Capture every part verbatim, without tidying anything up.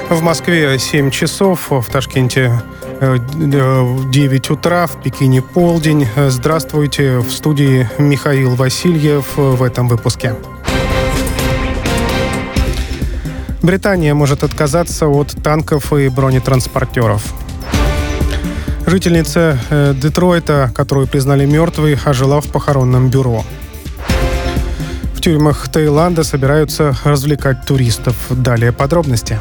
В Москве семь часов, в Ташкенте девять утра, в Пекине полдень. Здравствуйте, в студии Михаил Васильев в этом выпуске. Британия может отказаться от танков и бронетранспортеров. Жительница Детройта, которую признали мертвой, ожила в похоронном бюро. В тюрьмах Таиланда собираются развлекать туристов. Далее подробности.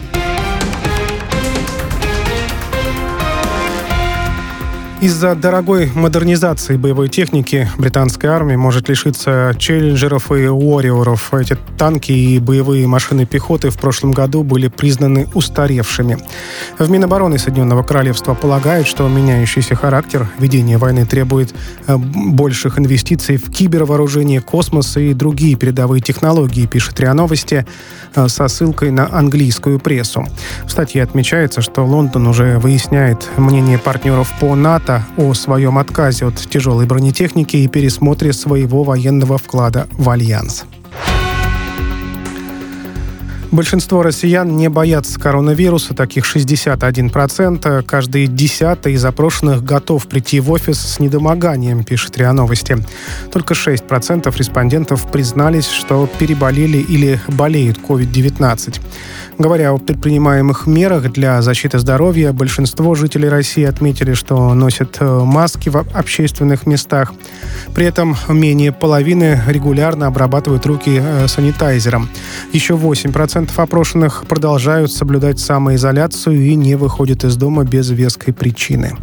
Из-за дорогой модернизации боевой техники британская армия может лишиться челленджеров и уорриоров. Эти танки и боевые машины пехоты в прошлом году были признаны устаревшими. В Минобороны Соединенного Королевства полагают, что меняющийся характер ведения войны требует больших инвестиций в кибервооружение, космос и другие передовые технологии, пишет РИА Новости со ссылкой на английскую прессу. В статье отмечается, что Лондон уже выясняет мнение партнеров по НАТО о своем отказе от тяжелой бронетехники и пересмотре своего военного вклада в альянс. Большинство россиян не боятся коронавируса, таких шестьдесят один процент. Каждый десятый из опрошенных готов прийти в офис с недомоганием, пишет РИА Новости. Только шесть процентов респондентов признались, что переболели или болеют ковид девятнадцать. Говоря о предпринимаемых мерах для защиты здоровья, большинство жителей России отметили, что носят маски в общественных местах. При этом менее половины регулярно обрабатывают руки санитайзером. Еще восемь процентов опрошенных продолжают соблюдать самоизоляцию и не выходят из дома без веской причины.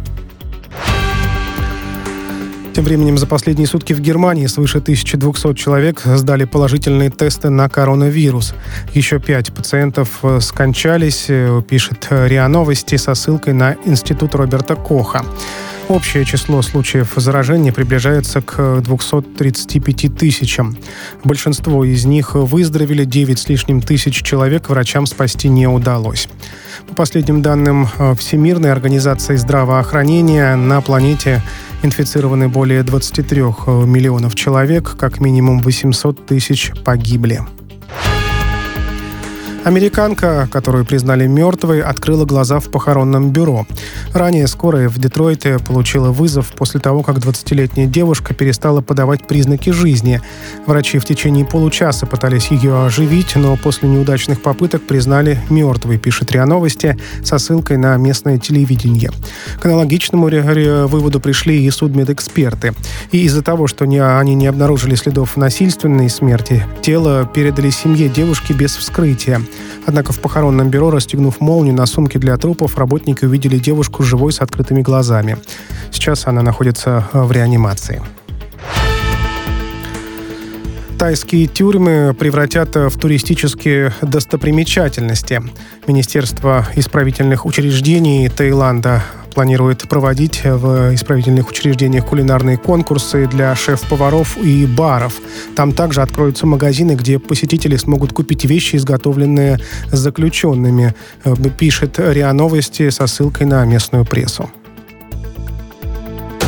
Тем временем за последние сутки в Германии свыше тысяча двести человек сдали положительные тесты на коронавирус. Еще пять пациентов скончались, пишет РИА Новости со ссылкой на Институт Роберта Коха. Общее число случаев заражения приближается к двумстам тридцати пяти тысячам. Большинство из них выздоровели, девять с лишним тысяч человек врачам спасти не удалось. По последним данным Всемирной организации здравоохранения, на планете инфицированы более двадцати трёх миллионов человек, как минимум восемьсот тысяч погибли. Американка, которую признали мертвой, открыла глаза в похоронном бюро. Ранее скорая в Детройте получила вызов после того, как двадцатилетняя девушка перестала подавать признаки жизни. Врачи в течение получаса пытались ее оживить, но после неудачных попыток признали мертвой, пишет РИА Новости со ссылкой на местное телевидение. К аналогичному выводу пришли и судмедэксперты. И из-за того, что не, они не обнаружили следов насильственной смерти, тело передали семье девушки без вскрытия. Однако в похоронном бюро, расстегнув молнию на сумке для трупов, работники увидели девушку живой с открытыми глазами. Сейчас она находится в реанимации. Тайские тюрьмы превратят в туристические достопримечательности. Министерство исправительных учреждений Таиланда планирует проводить в исправительных учреждениях кулинарные конкурсы для шеф-поваров и баров. Там также откроются магазины, где посетители смогут купить вещи, изготовленные заключенными, пишет РИА Новости со ссылкой на местную прессу.